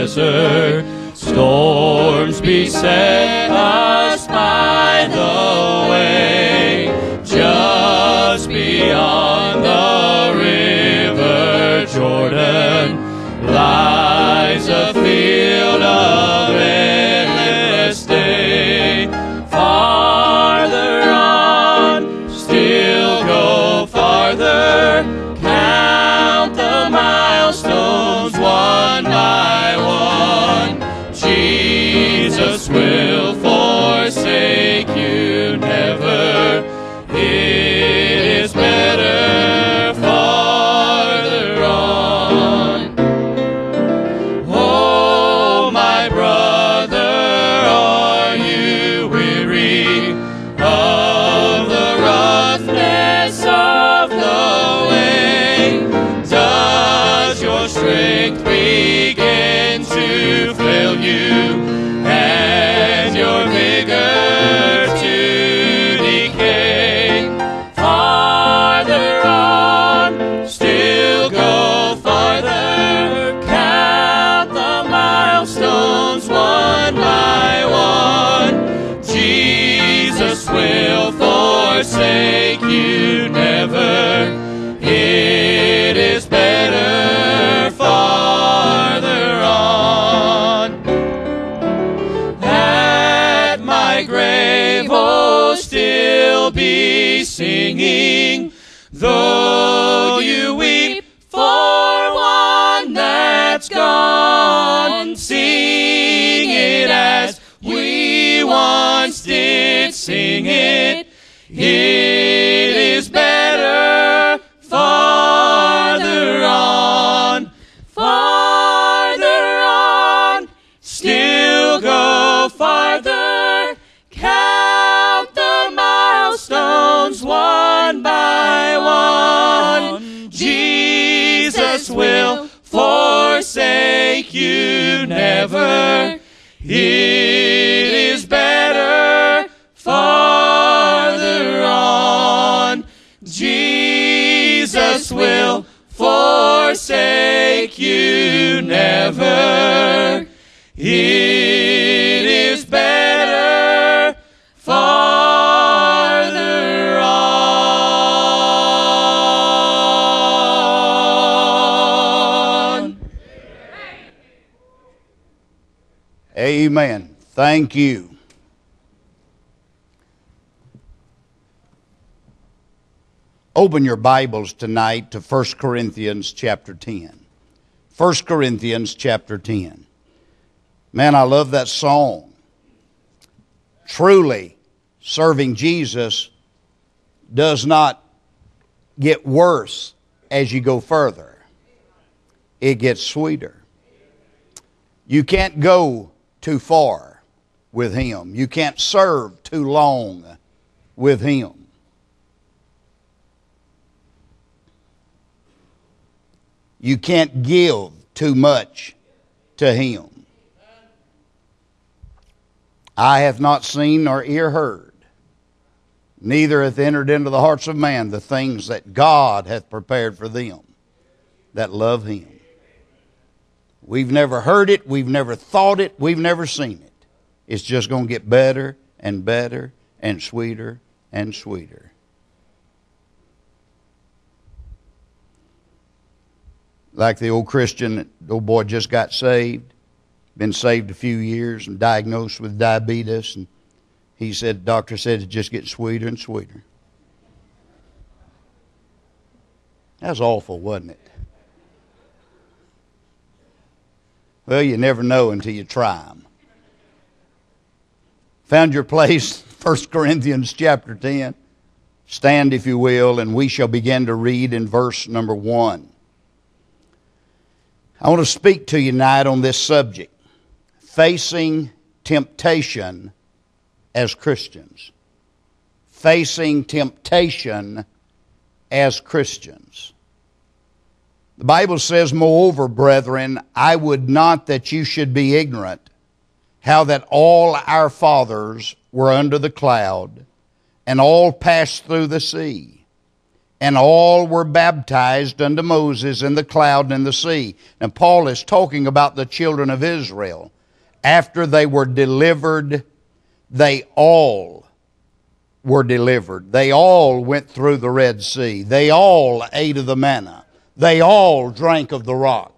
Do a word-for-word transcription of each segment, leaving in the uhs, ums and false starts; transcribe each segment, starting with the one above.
desert. Storms beset us by the way. Just beyond the river Jordan lies a field of endless day. Farther on, still go farther. Count the milestones one by one. Jesus will forsake you never. It is better farther on. Oh, my brother, are you weary of the roughness of the way? Does your strength begin to fail you, and your vigor to decay? Farther on, still go farther. Count the milestones one by one. Jesus will forsake you never. It is better farther on. At my grave, oh, still be singing, though you weep for one that's gone. Sing it as we once did sing it. It is better farther on. Farther on, still go farther. Count the milestones one by one. Jesus will forsake you never. It is better farther on. Jesus will forsake you never. It is better farther on. Amen. Thank you. Open your Bibles tonight to First Corinthians chapter ten. First Corinthians chapter ten. Man, I love that song. Truly, serving Jesus does not get worse as you go further. It gets sweeter. You can't go too far with Him. You can't serve too long with Him. You can't give too much to Him. Eye hath not seen nor ear heard, neither hath entered into the hearts of man the things that God hath prepared for them that love Him. We've never heard it, we've never thought it, we've never seen it. It's just going to get better and better and sweeter and sweeter. Like the old Christian, the old boy just got saved, been saved a few years and diagnosed with diabetes. And he said, the doctor said it just gets sweeter and sweeter. That was awful, wasn't it? Well, you never know until you try them. Found your place, First Corinthians chapter ten. Stand, if you will, and we shall begin to read in verse number one. I want to speak to you tonight on this subject, facing temptation as Christians. Facing temptation as Christians. The Bible says, moreover, brethren, I would not that you should be ignorant, how that all our fathers were under the cloud, and all passed through the sea, and all were baptized unto Moses in the cloud and in the sea. Now Paul is talking about the children of Israel. After they were delivered, they all were delivered. They all went through the Red Sea. They all ate of the manna. They all drank of the rock.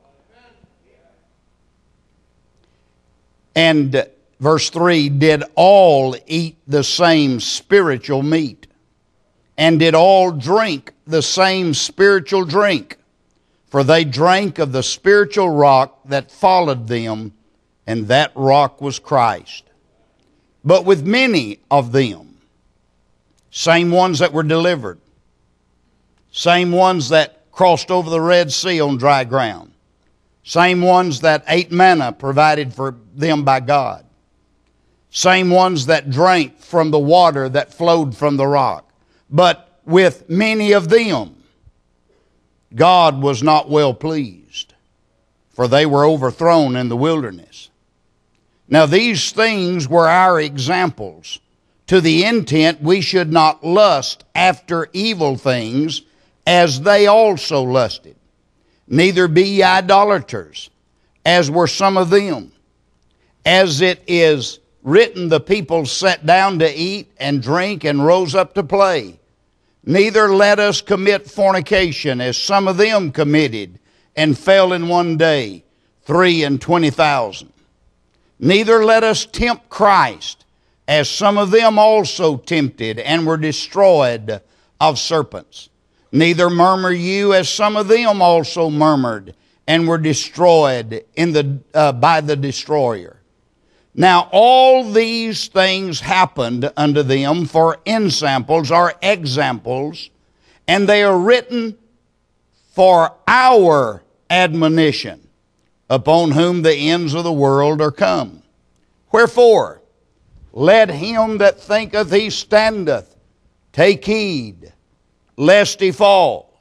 And verse three, did all eat the same spiritual meat, and did all drink the same spiritual drink, for they drank of the spiritual rock that followed them, and that rock was Christ. But with many of them, same ones that were delivered, same ones that crossed over the Red Sea on dry ground, same ones that ate manna provided for them by God, same ones that drank from the water that flowed from the rock. But with many of them, God was not well pleased, for they were overthrown in the wilderness. Now these things were our examples, to the intent we should not lust after evil things, as they also lusted. Neither be ye idolaters, as were some of them. As it is written, the people sat down to eat and drink and rose up to play. Neither let us commit fornication, as some of them committed, and fell in one day, three and twenty thousand. Neither let us tempt Christ, as some of them also tempted, and were destroyed of serpents. Neither murmur you, as some of them also murmured, and were destroyed in the uh, by the destroyer. Now all these things happened unto them for ensamples or examples, and they are written for our admonition, upon whom the ends of the world are come. Wherefore, let him that thinketh he standeth take heed, lest he fall.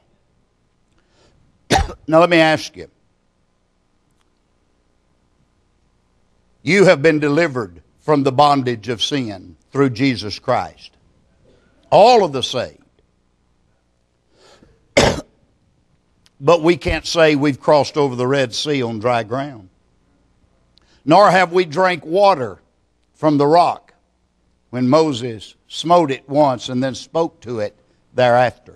Now let me ask you. You have been delivered from the bondage of sin through Jesus Christ. All of the saved. But we can't say we've crossed over the Red Sea on dry ground. Nor have we drank water from the rock when Moses smote it once and then spoke to it thereafter.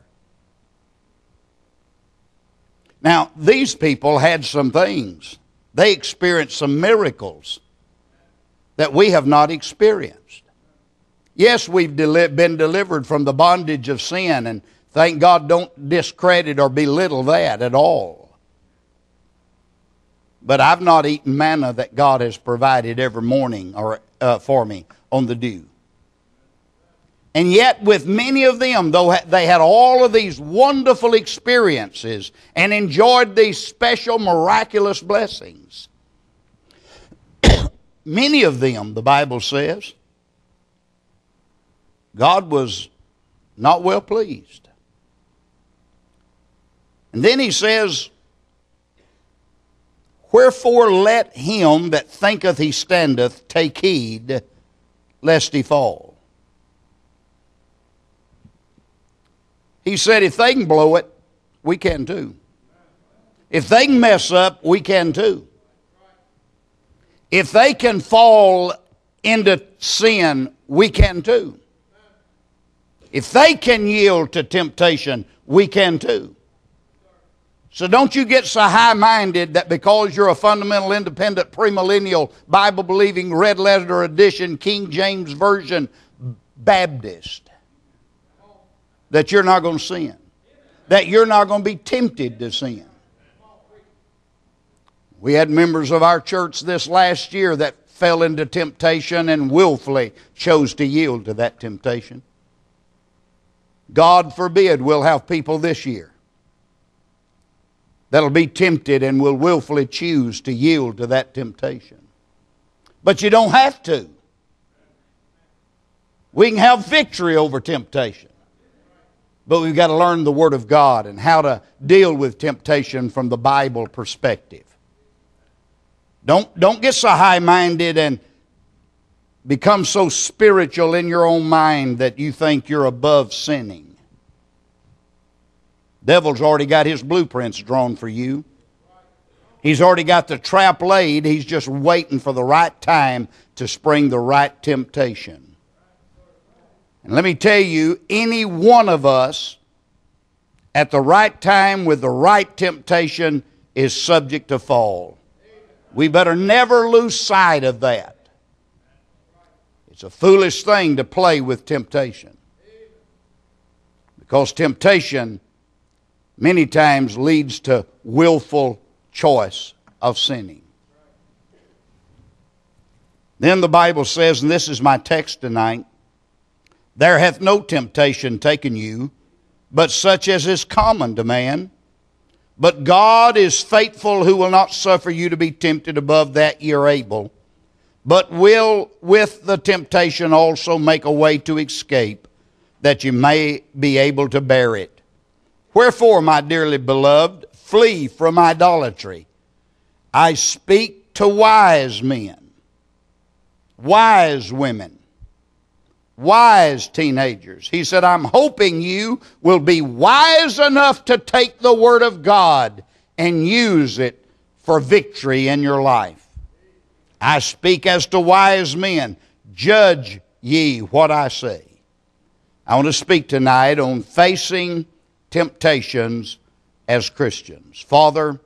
Now, these people had some things. They experienced some miracles that we have not experienced. Yes, we've deli- been delivered from the bondage of sin, and thank God, don't discredit or belittle that at all. But I've not eaten manna that God has provided every morning or uh, for me on the dew. And yet with many of them, though they had all of these wonderful experiences and enjoyed these special miraculous blessings, many of them, the Bible says, God was not well pleased. And then he says, wherefore let him that thinketh he standeth take heed, lest he fall. He said if they can blow it, we can too. If they can mess up, we can too. If they can fall into sin, we can too. If they can yield to temptation, we can too. So don't you get so high-minded that because you're a fundamental, independent, premillennial, Bible-believing, red-letter edition, King James Version Baptist, that you're not going to sin. That you're not going to be tempted to sin. We had members of our church this last year that fell into temptation and willfully chose to yield to that temptation. God forbid we'll have people this year that'll be tempted and will willfully choose to yield to that temptation. But you don't have to. We can have victory over temptation. But we've got to learn the Word of God and how to deal with temptation from the Bible perspective. Don't, don't get so high-minded and become so spiritual in your own mind that you think you're above sinning. Devil's already got his blueprints drawn for you. He's already got the trap laid. He's just waiting for the right time to spring the right temptation. And let me tell you, any one of us at the right time with the right temptation is subject to fall. We better never lose sight of that. It's a foolish thing to play with temptation. Because temptation many times leads to willful choice of sinning. Then the Bible says, and this is my text tonight, there hath no temptation taken you, but such as is common to man. But God is faithful, who will not suffer you to be tempted above that ye are able, but will with the temptation also make a way to escape, that you may be able to bear it. Wherefore, my dearly beloved, flee from idolatry. I speak to wise men, wise women, wise teenagers. He said, I'm hoping you will be wise enough to take the Word of God and use it for victory in your life. I speak as to wise men. Judge ye what I say. I want to speak tonight on facing temptations as Christians. Father,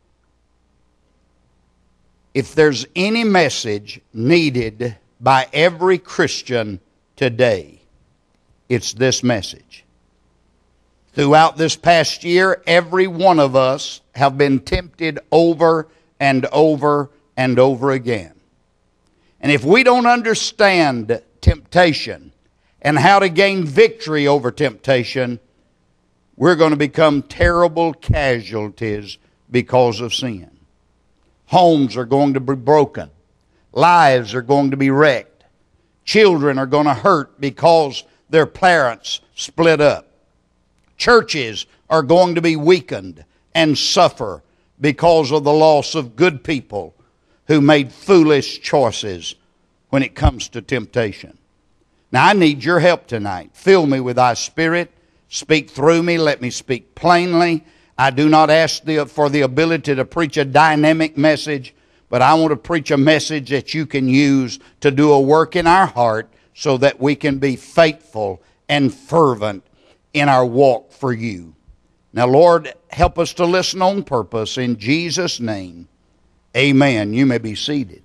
if there's any message needed by every Christian today, it's this message. Throughout this past year, every one of us have been tempted over and over and over again. And if we don't understand temptation and how to gain victory over temptation, we're going to become terrible casualties because of sin. Homes are going to be broken. Lives are going to be wrecked. Children are going to hurt because their parents split up. Churches are going to be weakened and suffer because of the loss of good people who made foolish choices when it comes to temptation. Now I need your help tonight. Fill me with thy Spirit. Speak through me. Let me speak plainly. I do not ask the, for the ability to preach a dynamic message, but I want to preach a message that you can use to do a work in our heart so that we can be faithful and fervent in our walk for you. Now, Lord, help us to listen on purpose. In Jesus' name, amen. You may be seated.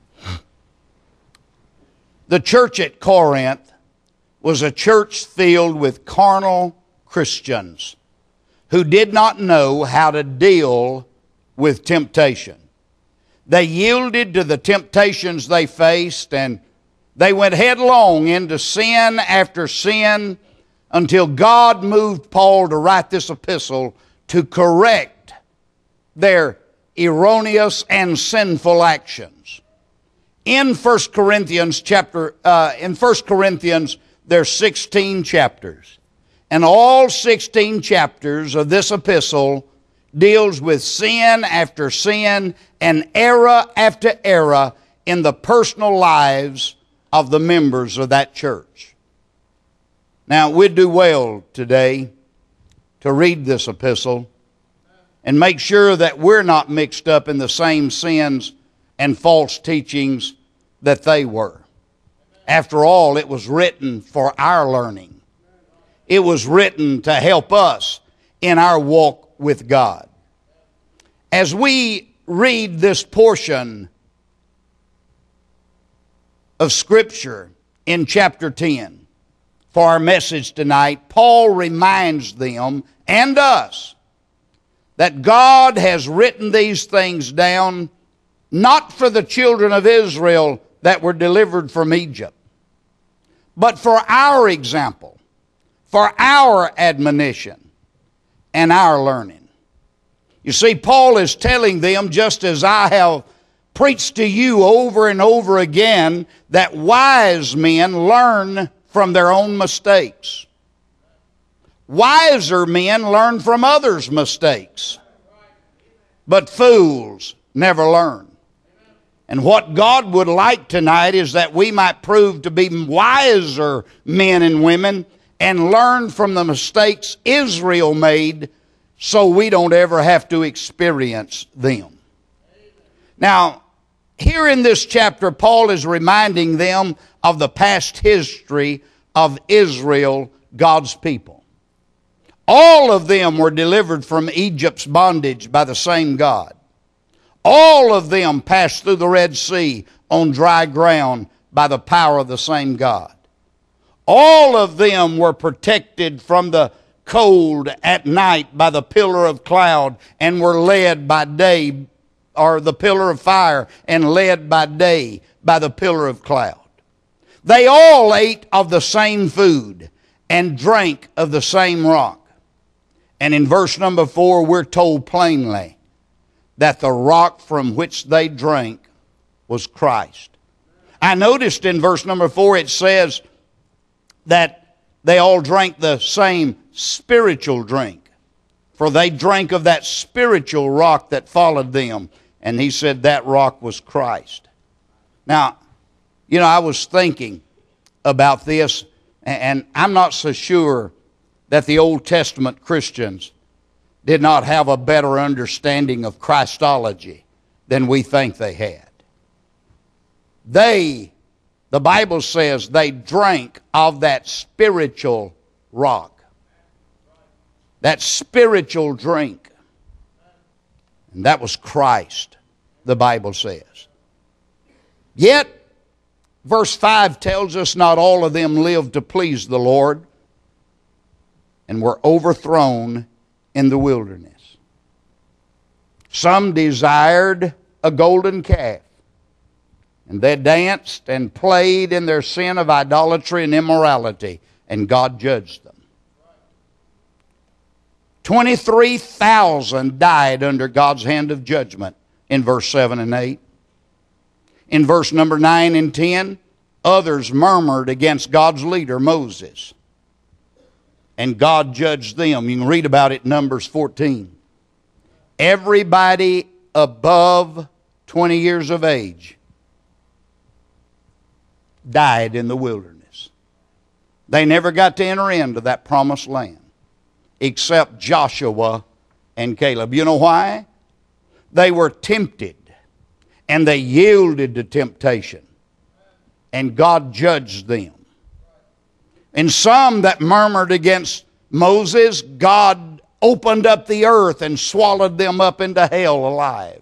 The church at Corinth was a church filled with carnal Christians who did not know how to deal with temptation. They yielded to the temptations they faced, and they went headlong into sin after sin until God moved Paul to write this epistle to correct their erroneous and sinful actions. In First Corinthians chapter, uh, in First Corinthians, there's sixteen chapters, and all sixteen chapters of this epistle deals with sin after sin and era after era in the personal lives of the members of that church. Now, we'd do well today to read this epistle and make sure that we're not mixed up in the same sins and false teachings that they were. After all, it was written for our learning. It was written to help us in our walk with God. As we read this portion of Scripture in chapter ten for our message tonight, Paul reminds them and us that God has written these things down not for the children of Israel that were delivered from Egypt, but for our example, for our admonition and our learning. You see, Paul is telling them, just as I have preached to you over and over again, that wise men learn from their own mistakes. Wiser men learn from others' mistakes. But fools never learn. And what God would like tonight is that we might prove to be wiser men and women and learn from the mistakes Israel made so we don't ever have to experience them. Now, here in this chapter, Paul is reminding them of the past history of Israel, God's people. All of them were delivered from Egypt's bondage by the same God. All of them passed through the Red Sea on dry ground by the power of the same God. All of them were protected from the cold at night by the pillar of cloud and were led by day, or the pillar of fire, and led by day by the pillar of cloud. They all ate of the same food and drank of the same rock. And in verse number four, we're told plainly that the rock from which they drank was Christ. I noticed in verse number four it says that they all drank the same spiritual drink, for they drank of that spiritual rock that followed them. And he said that rock was Christ. Now, you know, I was thinking about this, and I'm not so sure that the Old Testament Christians did not have a better understanding of Christology than we think they had. They, the Bible says, they drank of that spiritual rock, that spiritual drink. And that was Christ, the Bible says. Yet, verse five tells us not all of them lived to please the Lord and were overthrown in the wilderness. Some desired a golden calf, and they danced and played in their sin of idolatry and immorality, and God judged them. twenty-three thousand died under God's hand of judgment in verse seven and eight. In verse number nine and ten, others murmured against God's leader, Moses, and God judged them. You can read about it in Numbers fourteen. Everybody above twenty years of age died in the wilderness. They never got to enter into that promised land, except Joshua and Caleb. You know why? They were tempted, and they yielded to temptation, and God judged them. And some that murmured against Moses, God opened up the earth and swallowed them up into hell alive.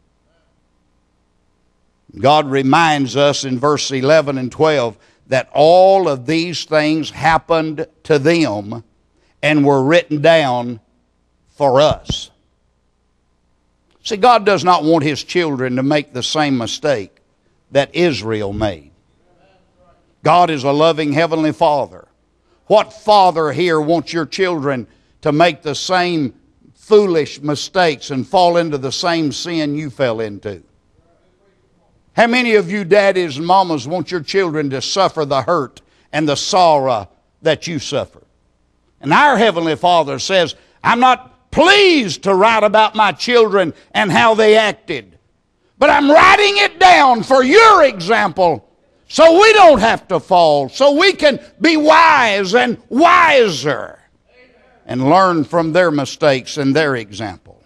God reminds us in verse eleven and twelve that all of these things happened to them and were written down for us. See, God does not want His children to make the same mistake that Israel made. God is a loving Heavenly Father. What father here wants your children to make the same foolish mistakes and fall into the same sin you fell into? How many of you daddies and mamas want your children to suffer the hurt and the sorrow that you suffered? And our Heavenly Father says, I'm not pleased to write about my children and how they acted, but I'm writing it down for your example so we don't have to fall, so we can be wise and wiser and learn from their mistakes and their example.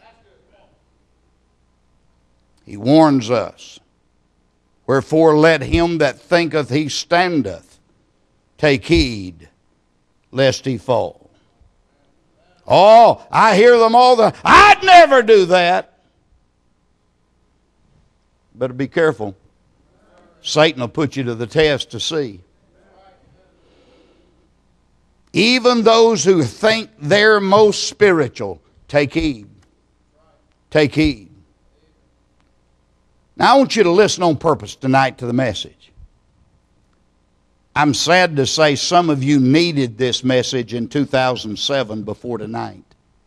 He warns us, wherefore let him that thinketh he standeth take heed lest he fall. Oh, I hear them all the, I'd never do that. Better be careful. Satan will put you to the test to see. Even those who think they're most spiritual, take heed. Take heed. Now I want you to listen on purpose tonight to the message. I'm sad to say some of you needed this message in two thousand seven before tonight.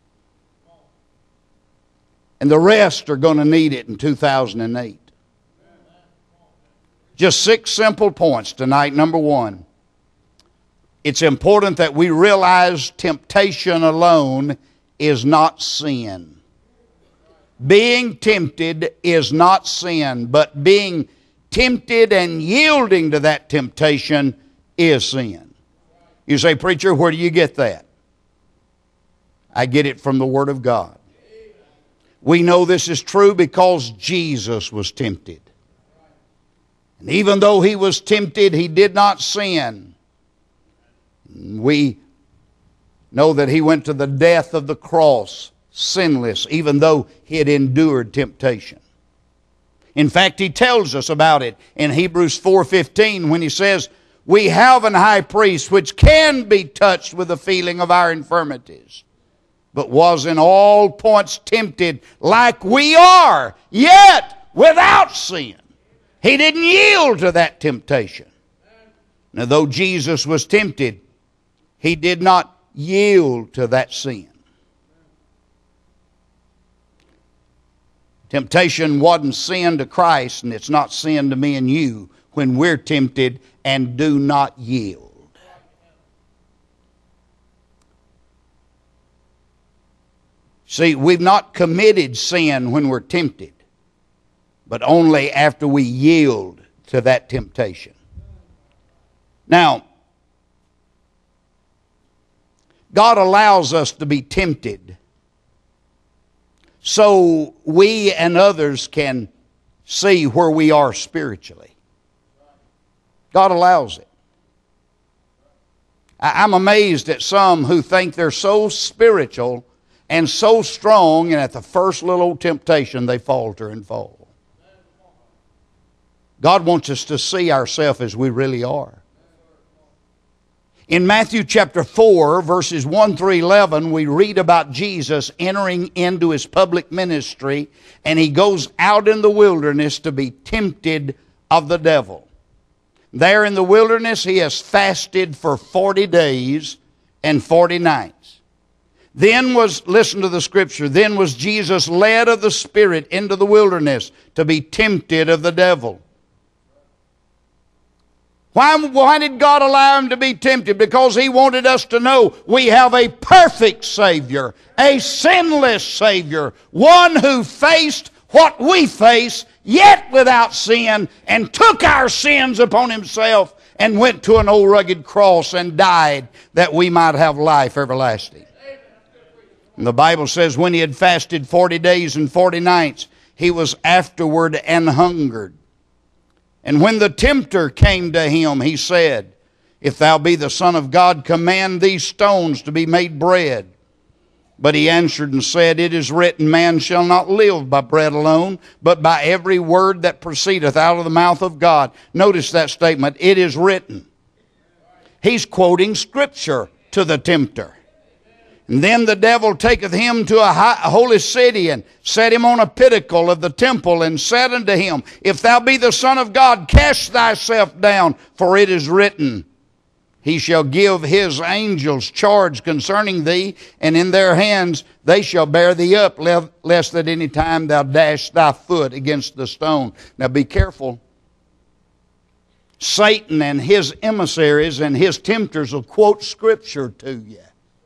And the rest are going to need it in two thousand eight. Just six simple points tonight. Number one, it's important that we realize temptation alone is not sin. Being tempted is not sin, but being tempted and yielding to that temptation is sin. You say, preacher, where do you get that? I get it from the Word of God. We know this is true because Jesus was tempted. And even though He was tempted, He did not sin. We know that He went to the death of the cross sinless, even though He had endured temptation. In fact, He tells us about it in Hebrews four fifteen when He says, we have an high priest which can be touched with the feeling of our infirmities, but was in all points tempted like we are, yet without sin. He didn't yield to that temptation. Now, though Jesus was tempted, He did not yield to that sin. Temptation wasn't sin to Christ, and it's not sin to me and you when we're tempted and do not yield. See, we've not committed sin when we're tempted, but only after we yield to that temptation. Now, God allows us to be tempted so we and others can see where we are spiritually. God allows it. I'm amazed at some who think they're so spiritual and so strong, and at the first little temptation they falter and fall. God wants us to see ourselves as we really are. In Matthew chapter four, verses one through eleven, we read about Jesus entering into His public ministry, and He goes out in the wilderness to be tempted of the devil. There in the wilderness, He has fasted for forty days and forty nights. Then was, listen to the scripture, then was Jesus led of the Spirit into the wilderness to be tempted of the devil. Why, why did God allow Him to be tempted? Because He wanted us to know we have a perfect Savior, a sinless Savior, one who faced what we face, yet without sin, and took our sins upon Himself and went to an old rugged cross and died that we might have life everlasting. And the Bible says when He had fasted forty days and forty nights, He was afterward an hungered. And when the tempter came to Him, He said, if thou be the Son of God, command these stones to be made bread. But He answered and said, it is written, man shall not live by bread alone, but by every word that proceedeth out of the mouth of God. Notice that statement, it is written. He's quoting Scripture to the tempter. And then the devil taketh him to a, high, a holy city, and set him on a pinnacle of the temple, and said unto him, if thou be the Son of God, cast thyself down, for it is written, He shall give His angels charge concerning thee, and in their hands they shall bear thee up, lest at any time thou dash thy foot against the stone. Now be careful. Satan and his emissaries and his tempters will quote Scripture to you.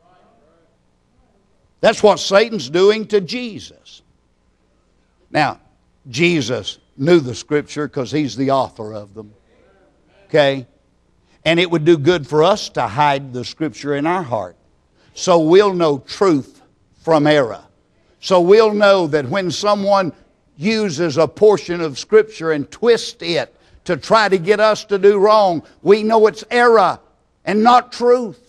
That's what Satan's doing to Jesus. Now, Jesus knew the Scripture because He's the author of them. Okay? And it would do good for us to hide the Scripture in our heart, so we'll know truth from error. So we'll know that when someone uses a portion of Scripture and twists it to try to get us to do wrong, we know it's error and not truth.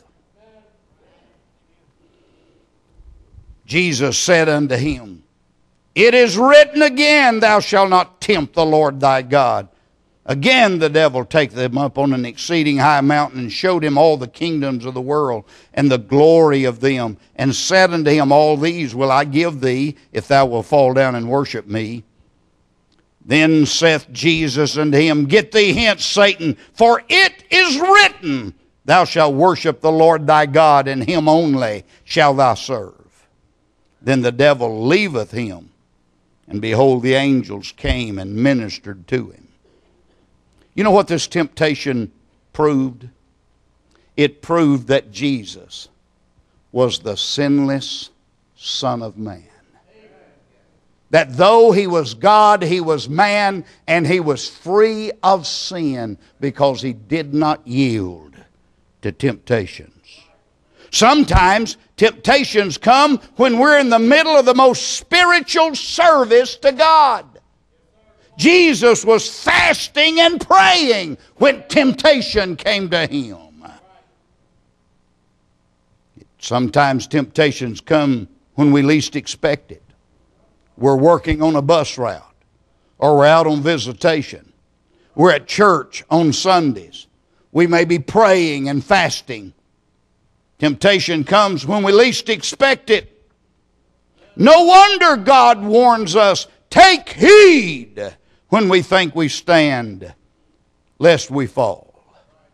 Jesus said unto him, it is written again, thou shalt not tempt the Lord thy God. Again the devil taketh him up on an exceeding high mountain, and showed him all the kingdoms of the world, and the glory of them, and said unto him, all these will I give thee, if thou wilt fall down and worship me. Then saith Jesus unto him, get thee hence, Satan, for it is written, thou shalt worship the Lord thy God, and Him only shalt thou serve. Then the devil leaveth him, and behold, the angels came and ministered to him. You know what this temptation proved? It proved that Jesus was the sinless Son of Man. That though He was God, He was man, and He was free of sin because He did not yield to temptations. Sometimes temptations come when we're in the middle of the most spiritual service to God. Jesus was fasting and praying when temptation came to him. Sometimes temptations come when we least expect it. We're working on a bus route, or we're out on visitation. We're at church on Sundays. We may be praying and fasting. Temptation comes when we least expect it. No wonder God warns us, take heed when we think we stand, lest we fall.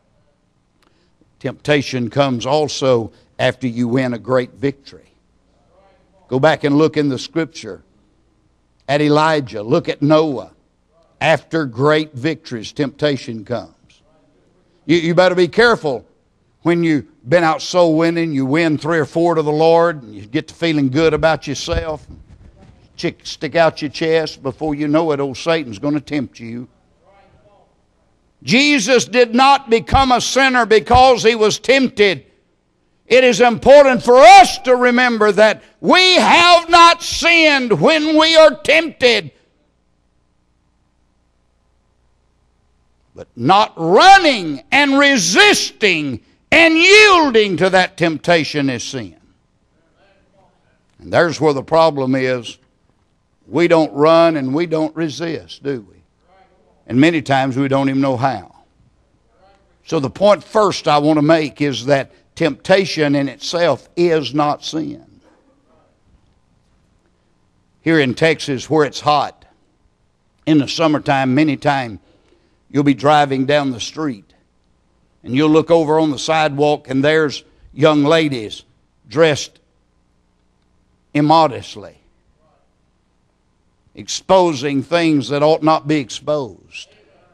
Temptation comes also after you win a great victory. Go back and look in the Scripture at Elijah. Look at Noah. After great victories, temptation comes. You, you better be careful when you've been out soul winning, you win three or four to the Lord, and you get to feeling good about yourself. Chick, stick out your chest. Before you know it, old Satan's going to tempt you. Jesus did not become a sinner because he was tempted. It is important for us to remember that we have not sinned when we are tempted. But not running and resisting and yielding to that temptation is sin. And there's where the problem is. We don't run and we don't resist, do we? And many times we don't even know how. So the point first I want to make is that temptation in itself is not sin. Here in Texas where it's hot, in the summertime, many times you'll be driving down the street and you'll look over on the sidewalk and there's young ladies dressed immodestly, exposing things that ought not be exposed.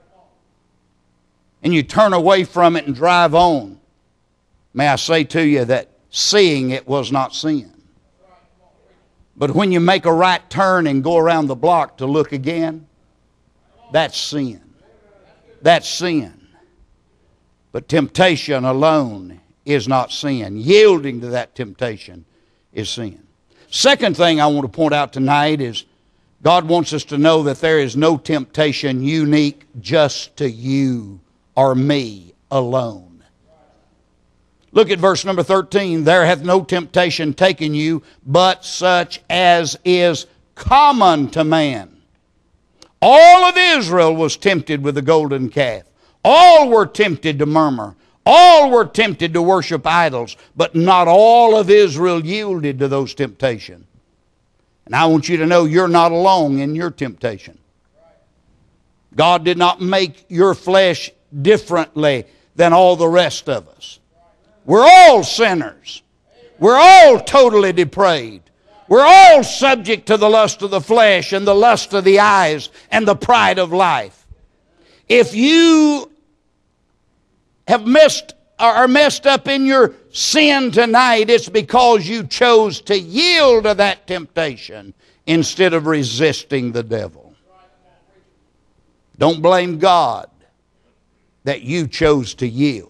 And you turn away from it and drive on. May I say to you that seeing it was not sin. But when you make a right turn and go around the block to look again, that's sin. That's sin. But temptation alone is not sin. Yielding to that temptation is sin. Second thing I want to point out tonight is God wants us to know that there is no temptation unique just to you or me alone. Look at verse number thirteen. There hath no temptation taken you, but such as is common to man. All of Israel was tempted with the golden calf. All were tempted to murmur. All were tempted to worship idols. But not all of Israel yielded to those temptations. And I want you to know you're not alone in your temptation. God did not make your flesh differently than all the rest of us. We're all sinners. We're all totally depraved. We're all subject to the lust of the flesh and the lust of the eyes and the pride of life. If you have missed or are messed up in your sin tonight, it's because you chose to yield to that temptation instead of resisting the devil. Don't blame God that you chose to yield.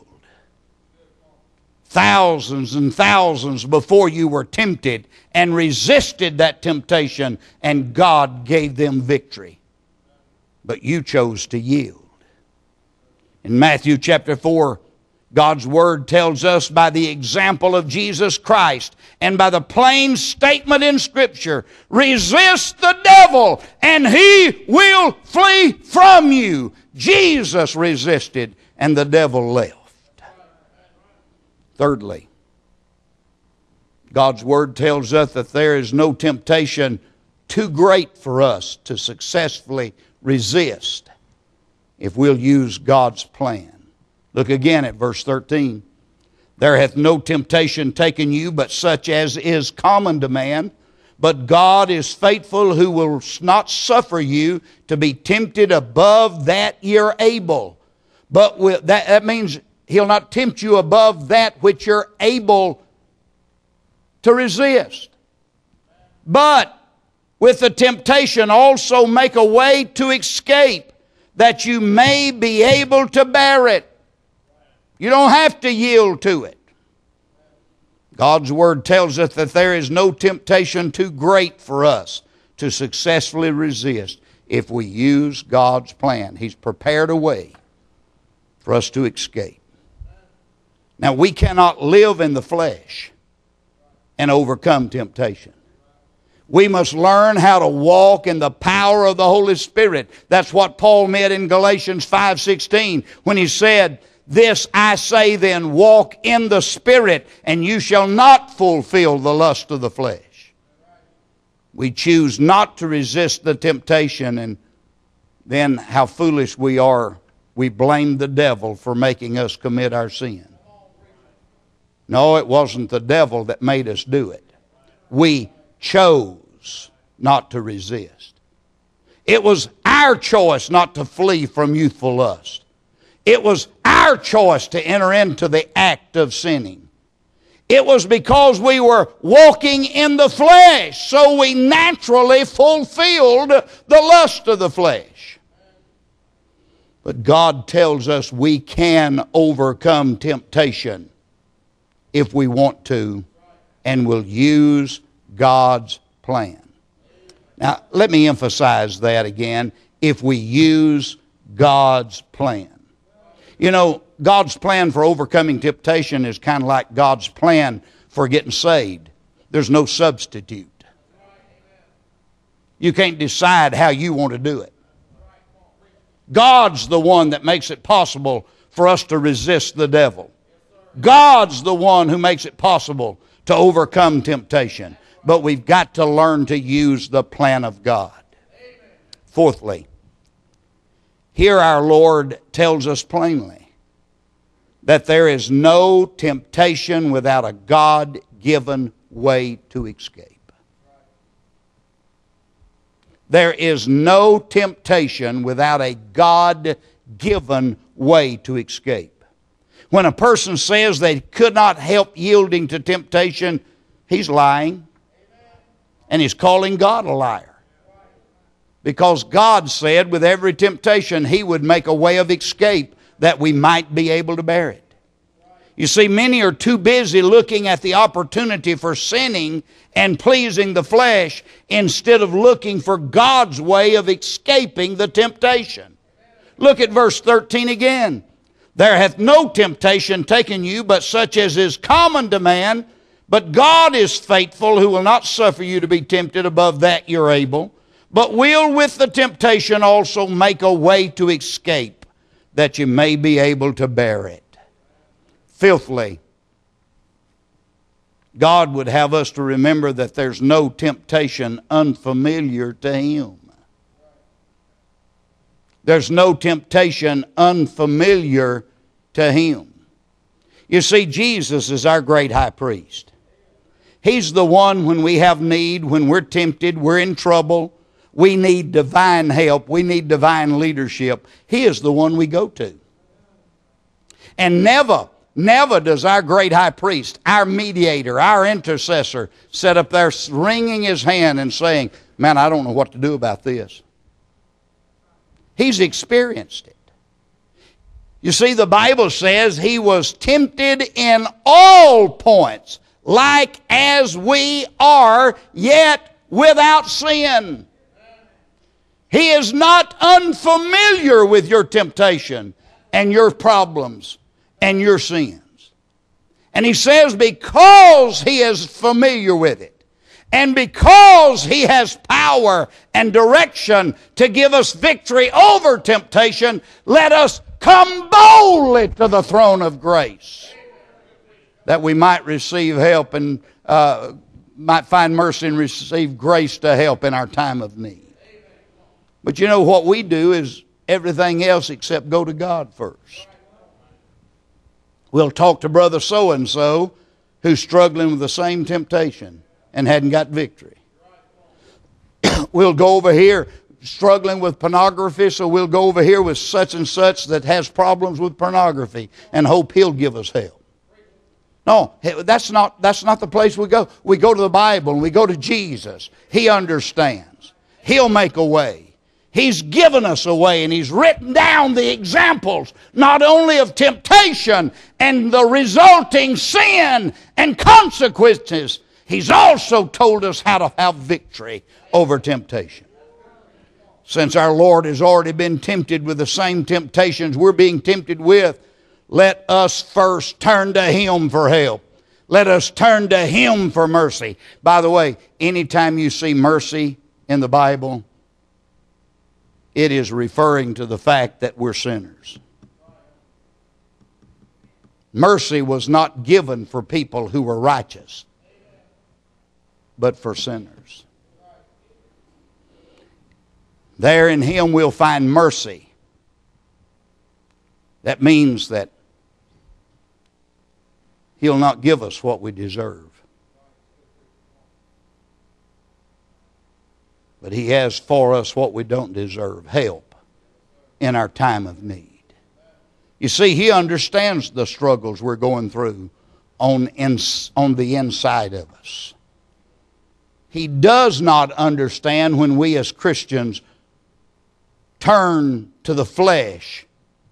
Thousands and thousands before you were tempted and resisted that temptation, and God gave them victory. But you chose to yield. In Matthew chapter four, God's Word tells us by the example of Jesus Christ and by the plain statement in Scripture, resist the devil and he will flee from you. Jesus resisted and the devil left. Thirdly, God's Word tells us that there is no temptation too great for us to successfully resist if we'll use God's plan. Look again at verse thirteen. There hath no temptation taken you but such as is common to man. But God is faithful, who will not suffer you to be tempted above that you're able. But with that, that means He'll not tempt you above that which you're able to resist. But with the temptation also make a way to escape, that you may be able to bear it. You don't have to yield to it. God's Word tells us that there is no temptation too great for us to successfully resist if we use God's plan. He's prepared a way for us to escape. Now, we cannot live in the flesh and overcome temptation. We must learn how to walk in the power of the Holy Spirit. That's what Paul meant in Galatians five sixteen when he said, "This I say then, walk in the Spirit, and you shall not fulfill the lust of the flesh." We choose not to resist the temptation, and then how foolish we are. We blame the devil for making us commit our sin. No, it wasn't the devil that made us do it. We chose not to resist. It was our choice not to flee from youthful lust. It was our choice to enter into the act of sinning. It was because we were walking in the flesh, so we naturally fulfilled the lust of the flesh. But God tells us we can overcome temptation if we want to, and will use God's plan. Now, let me emphasize that again. If we use God's plan. You know, God's plan for overcoming temptation is kind of like God's plan for getting saved. There's no substitute. You can't decide how you want to do it. God's the one that makes it possible for us to resist the devil. God's the one who makes it possible to overcome temptation. But we've got to learn to use the plan of God. Fourthly, here our Lord tells us plainly that there is no temptation without a God-given way to escape. There is no temptation without a God-given way to escape. When a person says they could not help yielding to temptation, he's lying. And he's calling God a liar. Because God said with every temptation He would make a way of escape that we might be able to bear it. You see, many are too busy looking at the opportunity for sinning and pleasing the flesh instead of looking for God's way of escaping the temptation. Look at verse thirteen again. "There hath no temptation taken you but such as is common to man. But God is faithful, who will not suffer you to be tempted above that you're able, but will with the temptation also make a way to escape, that you may be able to bear it." Fifthly, God would have us to remember that there's no temptation unfamiliar to Him. There's no temptation unfamiliar to Him. You see, Jesus is our great high priest. He's the one when we have need, when we're tempted, we're in trouble, we need divine help, we need divine leadership. He is the one we go to. And never, never does our great high priest, our mediator, our intercessor, sit up there wringing his hand and saying, "Man, I don't know what to do about this." He's experienced it. You see, the Bible says He was tempted in all points, like as we are, yet without sin. He is not unfamiliar with your temptation and your problems and your sins. And He says because He is familiar with it, and because He has power and direction to give us victory over temptation, let us come boldly to the throne of grace, that we might receive help and uh, might find mercy and receive grace to help in our time of need. But you know what we do is everything else except go to God first. We'll talk to brother so-and-so who's struggling with the same temptation and hadn't got victory. We'll go over here struggling with pornography, so we'll go over here with such and such that has problems with pornography and hope he'll give us help. No, that's not, that's not the place we go. We go to the Bible and we go to Jesus. He understands. He'll make a way. He's given us a way, and He's written down the examples, not only of temptation and the resulting sin and consequences, He's also told us how to have victory over temptation. Since our Lord has already been tempted with the same temptations we're being tempted with, let us first turn to Him for help. Let us turn to Him for mercy. By the way, anytime you see mercy in the Bible, it is referring to the fact that we're sinners. Mercy was not given for people who were righteous, but for sinners. There in Him we'll find mercy. That means that He'll not give us what we deserve. But He has for us what we don't deserve, help in our time of need. You see, He understands the struggles we're going through on, ins- on the inside of us. He does not understand when we as Christians turn to the flesh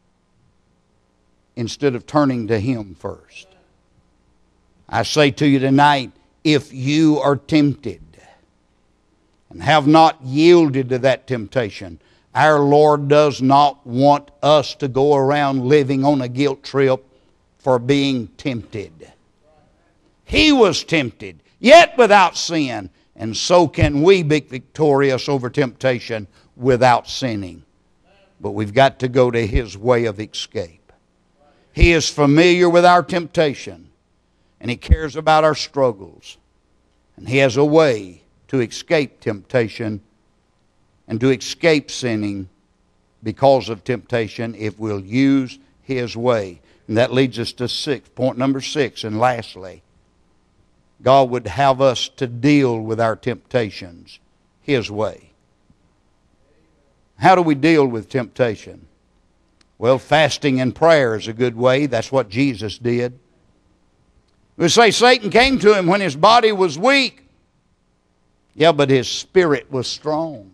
instead of turning to Him first. I say to you tonight, if you are tempted and have not yielded to that temptation, our Lord does not want us to go around living on a guilt trip for being tempted. He was tempted, yet without sin, and so can we be victorious over temptation without sinning. But we've got to go to His way of escape. He is familiar with our temptation, and He cares about our struggles. And He has a way to escape temptation and to escape sinning because of temptation if we'll use His way. And that leads us to six, point number six. And lastly, God would have us to deal with our temptations His way. How do we deal with temptation? Well, fasting and prayer is a good way. That's what Jesus did. We say Satan came to Him when His body was weak. Yeah, but His spirit was strong.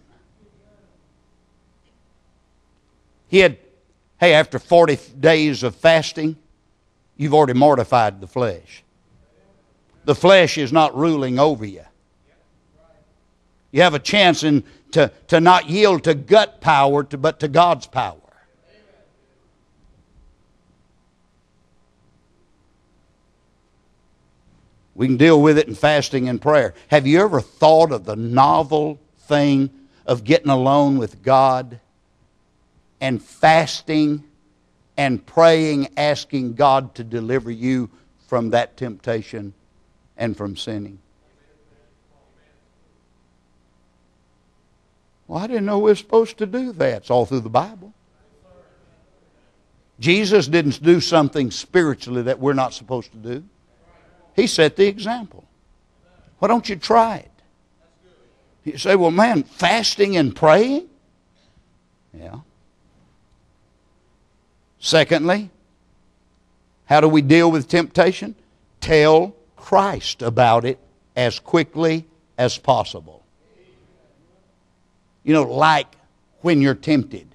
He had, hey, after forty days of fasting, you've already mortified the flesh. The flesh is not ruling over you. You have a chance in, to, to not yield to gut power, to, but to God's power. We can deal with it in fasting and prayer. Have you ever thought of the novel thing of getting alone with God and fasting and praying, asking God to deliver you from that temptation and from sinning? Well, I didn't know we were supposed to do that. It's all through the Bible. Jesus didn't do something spiritually that we're not supposed to do. He set the example. Why don't you try it? You say, well, man, fasting and praying? Yeah. Secondly, how do we deal with temptation? Tell Christ about it as quickly as possible. You know, like when you're tempted.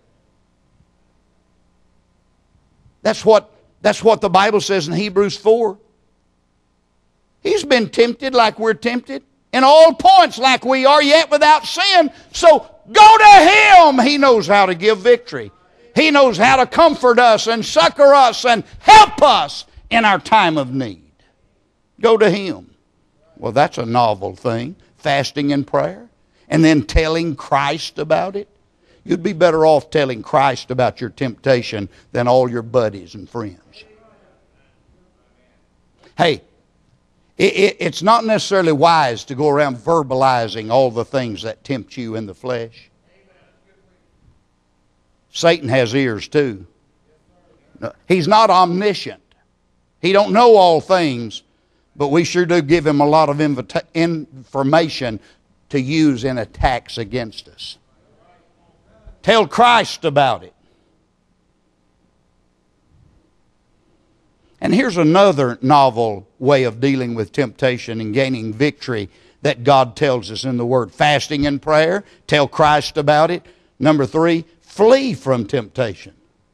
That's what, that's what the Bible says in Hebrews four. He's been tempted like we're tempted, in all points like we are, yet without sin. So go to Him. He knows how to give victory. He knows how to comfort us and succor us and help us in our time of need. Go to Him. Well, that's a novel thing, fasting and prayer, and then telling Christ about it. You'd be better off telling Christ about your temptation than all your buddies and friends. Hey, it, it, it's not necessarily wise to go around verbalizing all the things that tempt you in the flesh. Satan has ears too. He's not omniscient. He don't know all things, but we sure do give him a lot of invita- information to use in attacks against us. Tell Christ about it. And here's another novel way of dealing with temptation and gaining victory that God tells us in the Word. Fasting and prayer, tell Christ about it. Number three, flee from temptation.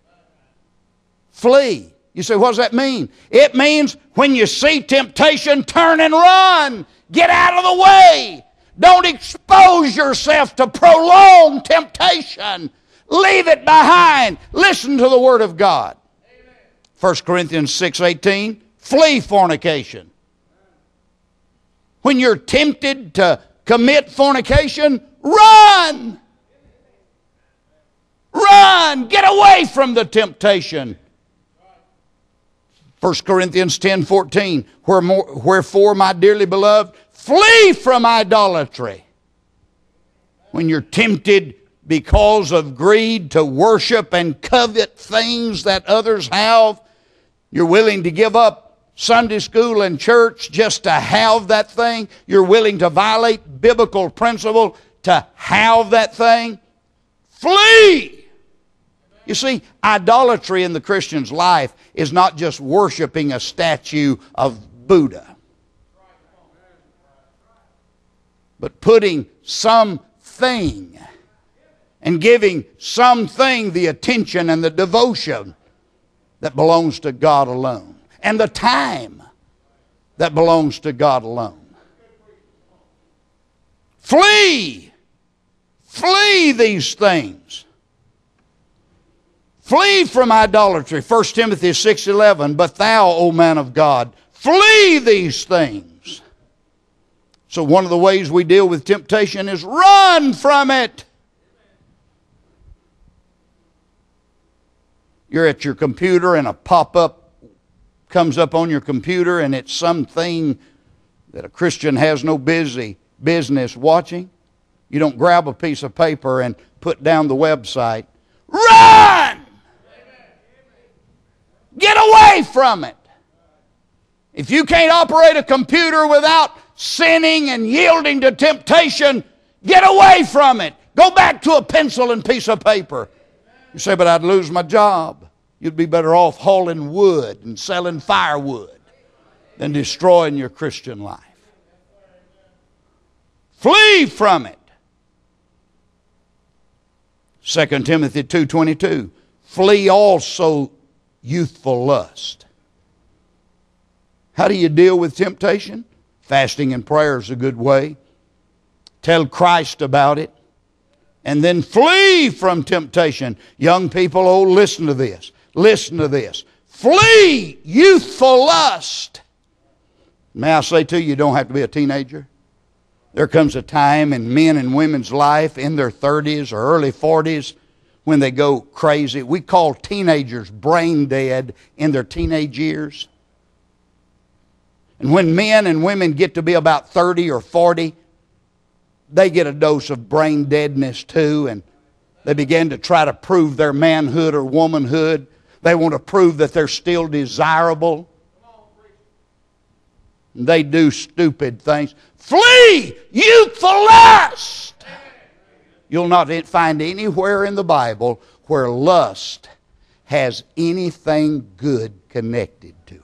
Flee. You say, what does that mean? It means when you see temptation, turn and run. Get out of the way. Don't expose yourself to prolonged temptation. Leave it behind. Listen to the Word of God. First Corinthians six eighteen, flee fornication. When you're tempted to commit fornication, run. Run. Get away from the temptation. First Corinthians ten fourteen, wherefore, my dearly beloved, flee from idolatry. When you're tempted because of greed to worship and covet things that others have, you're willing to give up Sunday school and church just to have that thing. You're willing to violate biblical principle to have that thing. Flee! You see, idolatry in the Christian's life is not just worshiping a statue of Buddha, but putting something and giving something the attention and the devotion that belongs to God alone, and the time that belongs to God alone. Flee! Flee these things. Flee from idolatry. First Timothy six eleven, but thou, O man of God, flee these things. So one of the ways we deal with temptation is run from it. You're at your computer and a pop-up comes up on your computer and it's something that a Christian has no busy business watching. You don't grab a piece of paper and put down the website. Run! Get away from it. If you can't operate a computer without sinning and yielding to temptation, get away from it. Go back to a pencil and piece of paper. You say, but I'd lose my job. You'd be better off hauling wood and selling firewood than destroying your Christian life. Flee from it. Second Timothy two twenty-two. Flee also youthful lust. How do you deal with temptation? Fasting and prayer is a good way. Tell Christ about it. And then flee from temptation. Young people, oh, listen to this. Listen to this. Flee youthful lust. May I say to you, you don't have to be a teenager. There comes a time in men and women's life in their thirties or early forties when they go crazy. We call teenagers brain dead in their teenage years. And when men and women get to be about thirty or forty, they get a dose of brain deadness too, and they begin to try to prove their manhood or womanhood. They want to prove that they're still desirable. And they do stupid things. Flee youthful lust! You'll not find anywhere in the Bible where lust has anything good connected to it.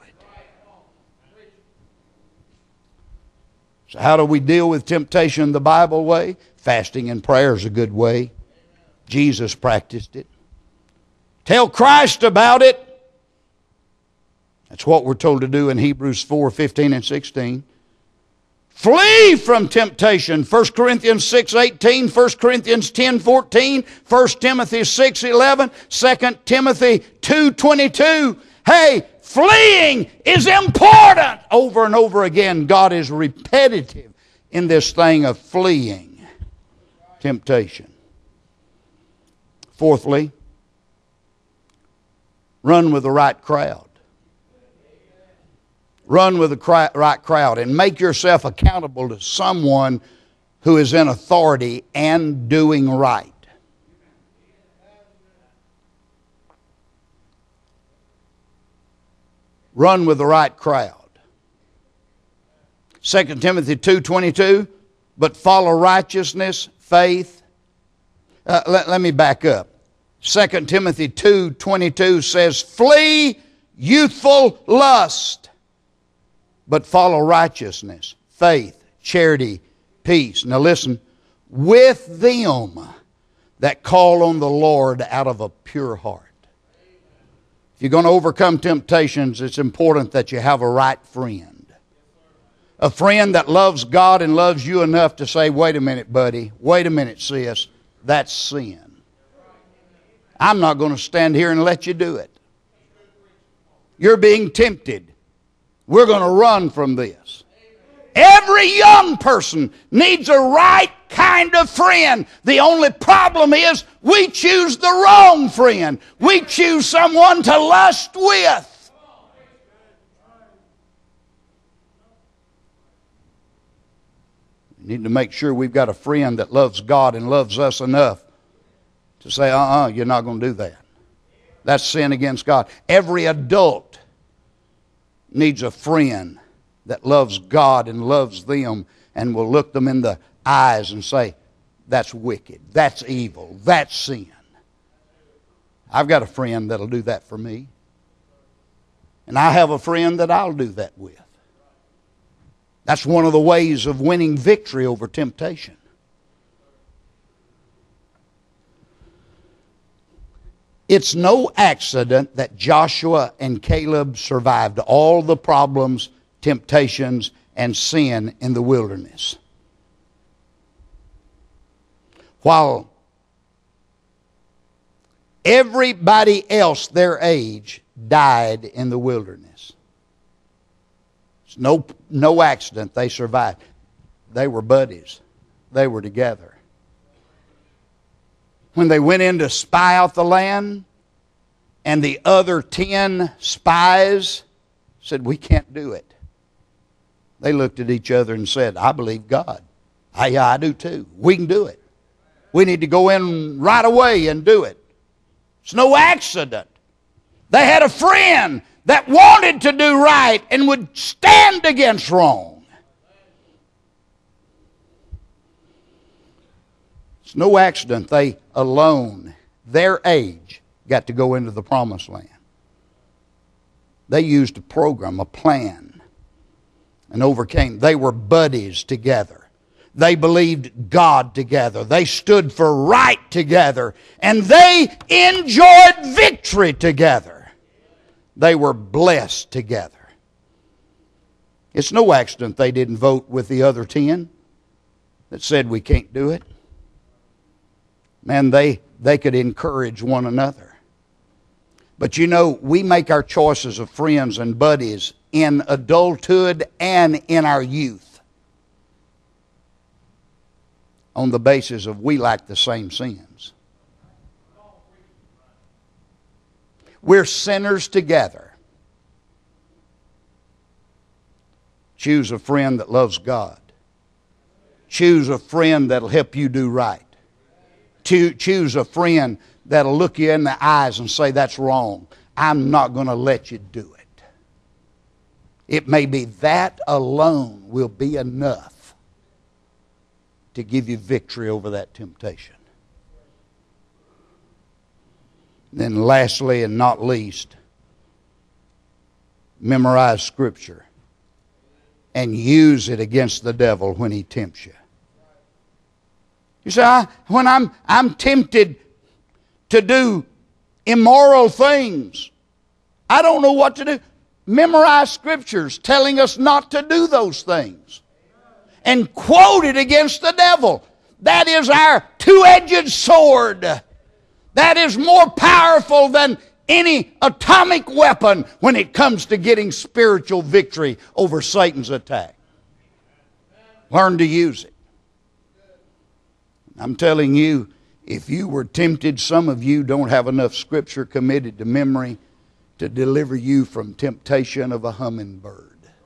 So how do we deal with temptation the Bible way? Fasting and prayer is a good way. Jesus practiced it. Tell Christ about it. That's what we're told to do in Hebrews four fifteen and sixteen. Flee from temptation. First Corinthians six eighteen, First Corinthians ten fourteen, First Timothy six eleven, Second Timothy two twenty-two. Hey, fleeing is important. Over and over again, God is repetitive in this thing of fleeing temptation. Fourthly, run with the right crowd. Run with the right crowd and make yourself accountable to someone who is in authority and doing right. Run with the right crowd. Second Timothy two twenty-two, but follow righteousness, faith. Uh, let, let me back up. Second Timothy two twenty-two says, flee youthful lust, but follow righteousness, faith, charity, peace. Now listen, with them that call on the Lord out of a pure heart. If you're going to overcome temptations, it's important that you have a right friend. A friend that loves God and loves you enough to say, wait a minute, buddy, wait a minute, sis, that's sin. I'm not going to stand here and let you do it. You're being tempted. We're going to run from this. Every young person needs a right kind of friend. The only problem is we choose the wrong friend. We choose someone to lust with. We need to make sure we've got a friend that loves God and loves us enough to say, uh-uh, you're not going to do that. That's sin against God. Every adult needs a friend that loves God and loves them and will look them in the eyes and say, that's wicked, that's evil, that's sin. I've got a friend that'll do that for me. And I have a friend that I'll do that with. That's one of the ways of winning victory over temptation. It's no accident that Joshua and Caleb survived all the problems, temptations, and sin in the wilderness. While everybody else their age died in the wilderness. It's no, no accident they survived. They were buddies. They were together. When they went in to spy out the land, and the other ten spies said, we can't do it. They looked at each other and said, I believe God. I, yeah, I do too. We can do it. We need to go in right away and do it. It's no accident. They had a friend that wanted to do right and would stand against wrong. It's no accident they alone, their age, got to go into the promised land. They used a program, a plan, and overcame. They were buddies together. They believed God together. They stood for right together. And they enjoyed victory together. They were blessed together. It's no accident they didn't vote with the other ten that said we can't do it. Man, they, they could encourage one another. But you know, we make our choices of friends and buddies in adulthood and in our youth on the basis of we like the same sins. We're sinners together. Choose a friend that loves God. Choose a friend that'll help you do right. Choose a friend that'll look you in the eyes and say, that's wrong. I'm not going to let you do it. It may be that alone will be enough to give you victory over that temptation. Then lastly and not least, memorize Scripture and use it against the devil when he tempts you. You say, I, when I'm, I'm tempted to do immoral things, I don't know what to do. Memorize Scriptures telling us not to do those things. And quote it against the devil. That is our two-edged sword. That is more powerful than any atomic weapon when it comes to getting spiritual victory over Satan's attack. Learn to use it. I'm telling you, if you were tempted, some of you don't have enough Scripture committed to memory to deliver you from temptation of a hummingbird.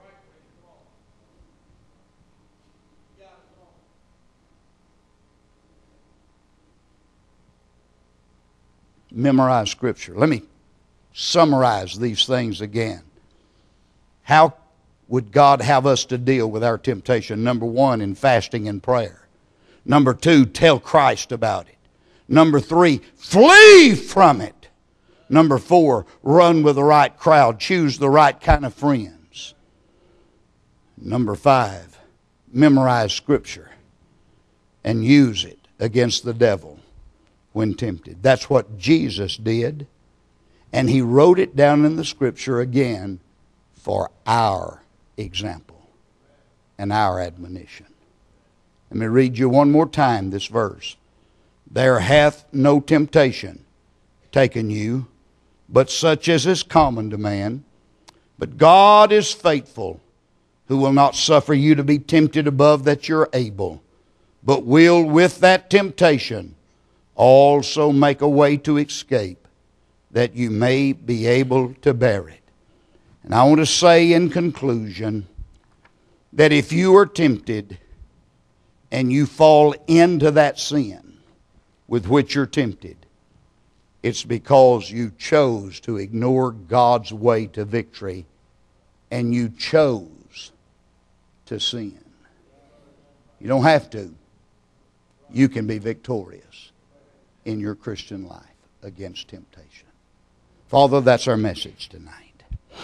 Memorize Scripture. Let me summarize these things again. How would God have us to deal with our temptation? Number one, in fasting and prayer. Number two, tell Christ about it. Number three, flee from it. Number four, run with the right crowd. Choose the right kind of friends. Number five, memorize Scripture and use it against the devil when tempted. That's what Jesus did. And He wrote it down in the Scripture again for our example and our admonition. Let me read you one more time this verse. There hath no temptation taken you, but such as is common to man. But God is faithful, who will not suffer you to be tempted above that you're able, but will with that temptation also make a way to escape, that you may be able to bear it. And I want to say in conclusion that if you are tempted and you fall into that sin with which you're tempted, it's because you chose to ignore God's way to victory and you chose to sin. You don't have to. You can be victorious in your Christian life against temptation. Father, that's our message tonight.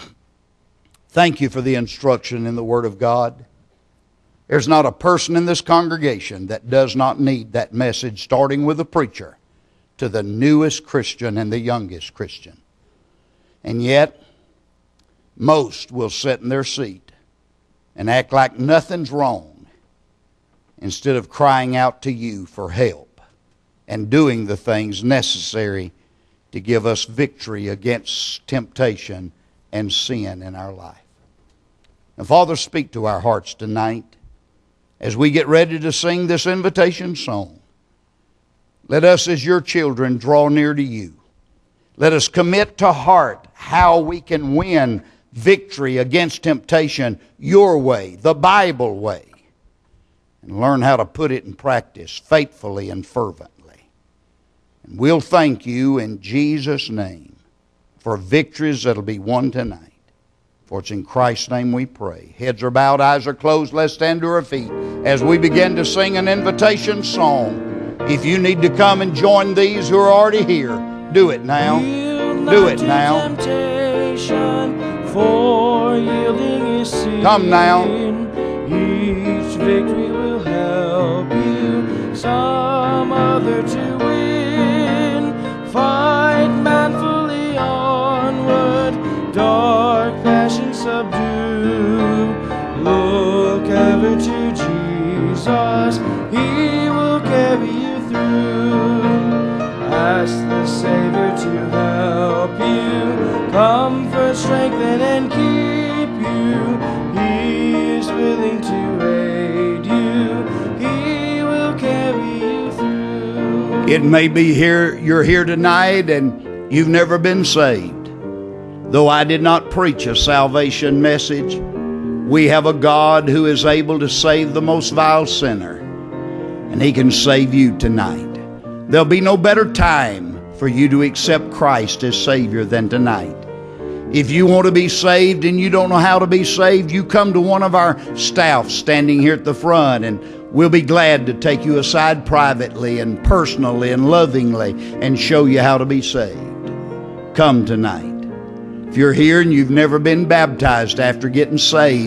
Thank you for the instruction in the Word of God. There's not a person in this congregation that does not need that message, starting with the preacher to the newest Christian and the youngest Christian. And yet, most will sit in their seat and act like nothing's wrong instead of crying out to you for help and doing the things necessary to give us victory against temptation and sin in our life. Now, Father, speak to our hearts tonight as we get ready to sing this invitation song. Let us as your children draw near to you. Let us commit to heart how we can win victory against temptation your way, the Bible way, and learn how to put it in practice faithfully and fervently. And we'll thank you in Jesus' name for victories that'll be won tonight. For it's in Christ's name we pray. Heads are bowed, eyes are closed. Let's stand to our feet as we begin to sing an invitation song. If you need to come and join these who are already here, do it now. Do it now. For yielding is sin. Come now. Each victory will help you some other to win. Fight manfully onward, dark passion subdue. Look ever to Jesus, He will carry you through. Ask the Savior to help you, comfort, strengthen, and keep you. He is willing to aid you. He will carry you through. It may be here, you're here tonight and you've never been saved. Though I did not preach a salvation message, we have a God who is able to save the most vile sinner, and He can save you tonight. There'll be no better time for you to accept Christ as Savior than tonight. If you want to be saved and you don't know how to be saved, you come to one of our staff standing here at the front, and we'll be glad to take you aside privately and personally and lovingly and show you how to be saved. Come tonight. If you're here and you've never been baptized after getting saved,